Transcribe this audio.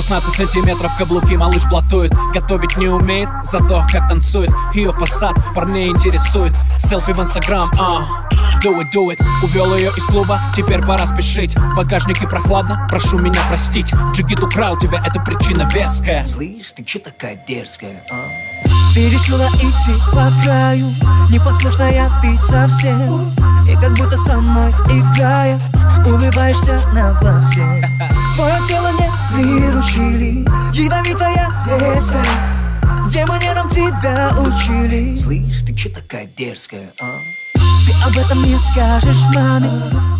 16 сантиметров каблуки, малыш блатует. Готовить не умеет, зато как танцует. Ее фасад парней интересует. Селфи в инстаграм, do it. Увел ее из клуба, теперь пора спешить. В багажнике прохладно, прошу меня простить. Джигит украл тебя, это причина веская. Слышь, ты чё такая дерзкая, Ты решила идти по краю, непослушная ты совсем. И как будто со мной играя, улыбаешься на глазе. Твое тело не приручили, ядовитая, резкая. Где манерам тебя учили? Слышь, ты чё такая дерзкая, Ты об этом не скажешь маме.